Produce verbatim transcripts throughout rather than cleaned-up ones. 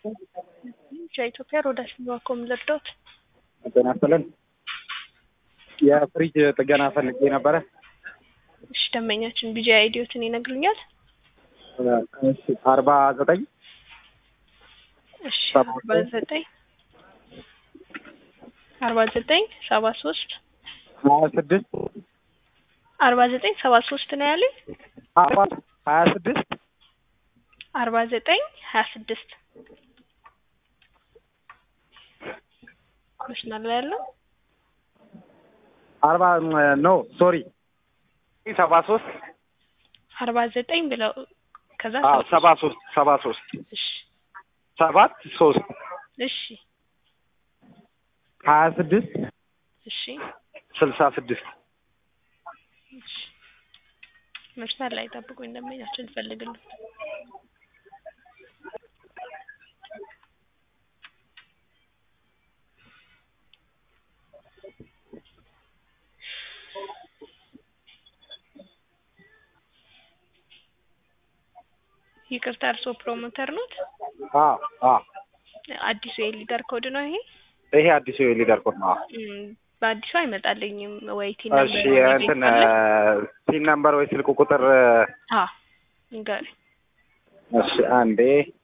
ኢትዮጵያ ሮዳስ ባኮም ለዶት ተናስተለን የፍሪጅ ጥገና ፈልጌ ነበረ። እሺ ደመኛችን ቢጂ አይዲዮትን ይነግሩኛል? እሺ አርባ ዘጠኝ እሺ አርባ ዘጠኝ አርባ ዘጠኝ ሰባ ሶስት ሀያ ስድስት አርባ ዘጠኝ ሰባ ሶስት ነው ያለኝ። አርባ ሀያ ስድስት አርባ ዘጠኝ ሀያ ስድስት መስመር ላይ ያለው አርባ ኖ ሶሪ ሰባ ሶስት አርባ ዘጠኝ ብለው ከዛ ሰባ ሶስት ሰባ ሶስት እሺ ሰባት ሶስት እሺ ሀያ ስድስት እሺ ስልሳ ስድስት እሺ መስመር ላይ ጠብቁኝ እንደምኛችን ፈልግልኝ። ይቅርታ እርሶ ፕሮሞተር ኖት? አዎ አዎ አዲሱ የሊደር ኮድ ነው ይሄ? ይሄ አዲሱ የሊደር ኮድ ነው። በአዲሱ አይመጣልኝም ወይ ቲን ነምበር? እሺ እንትን ቲን ነምበር ወይ ስልክ ቁጥር? አዎ እንጋሪ። እሺ አንዴ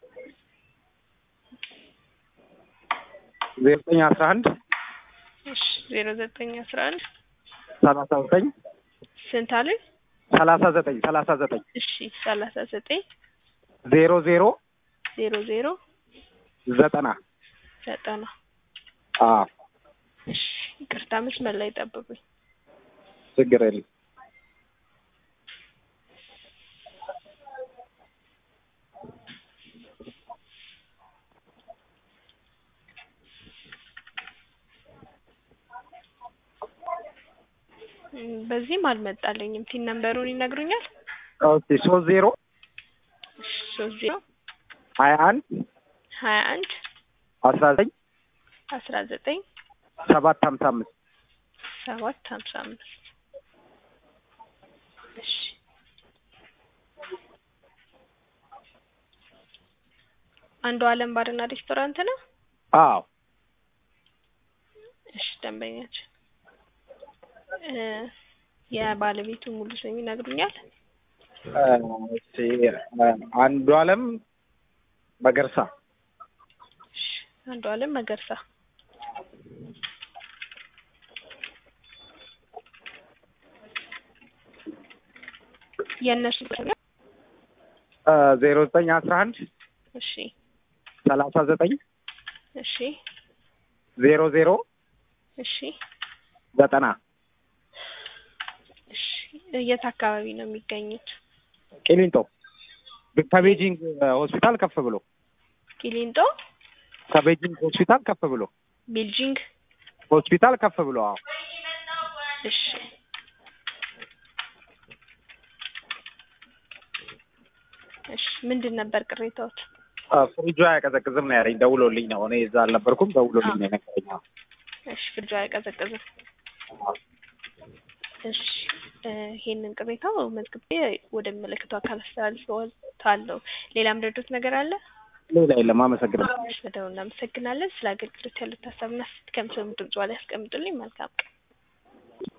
ዜሮ ዘጠኝ አስራ አንድ እሺ ዜሮ ዘጠኝ አስራ አንድ ሰላሳ ዘጠኝ ስንት አለኝ? ሰላሳ ዘጠኝ ሰላሳ ዘጠኝ እሺ ሰላሳ ዘጠኝ ዜሮ ዜሮ ዜሮ ዜሮ ዘጠና ዘጠና አዎ እሺ ይቅርታ መስመር ላይ ጠብቁኝ። ችግር የለም። በዚህም አልመጣልኝም። ቲን ነምበሩን ይነግሩኛል? ኦኬ ሶስት ዜሮ ሶስት ዜሮ ሀያ አንድ ሀያ አንድ አስራ ዘጠኝ አስራ ዘጠኝ ሰባት ሀምሳ አምስት ሰባት ሀምሳ አምስት እሺ አንዱ አለም ባርና ሬስቶራንት ነው? አዎ እሺ ደንበኛችን የባለቤቱ ሙሉ ስም ይነግሩኛል? እሺ አንዱ አለም መገርሳ። እሺ አንዱ አለም መገርሳ የነሱ ዜሮ ዘጠኝ አስራ አንድ እሺ ሰላሳ ዘጠኝ እሺ ዜሮ ዜሮ እሺ ዘጠና እሺ የት አካባቢ ነው የሚገኙት? ቂሊንጦ ከቤጂንግ ሆስፒታል ከፍ ብሎ። ቂሊንጦ ከቤጂንግ ሆስፒታል ከፍ ብሎ። ቤጂንግ ሆስፒታል ከፍ ብሎ። አዎ እሺ እሺ ምንድን ነበር ቅሬታዎት? ፍሪጁ አይቀዘቅዝም ነው ያለኝ። ደውሎልኝ ነው፣ እኔ እዛ አልነበርኩም። ደውሎልኝ ነው የነገረኝ። እሺ ፍሪጁ አይቀዘቅዝም። እሺ ይሄንን ቅሬታው መዝግቤ ወደሚመለከተው አካል አስተላልፈዋለሁ። ሌላም ረዶት ነገር አለ? ሌላ የለም። አመሰግናለሁ። እሺ በደው እናመሰግናለን። ስለ አገልግሎት ያሉት ሀሳብና አስተያየት ከምሰሙ ድምጽ ላይ ያስቀምጡልኝ። መልካም ቀን።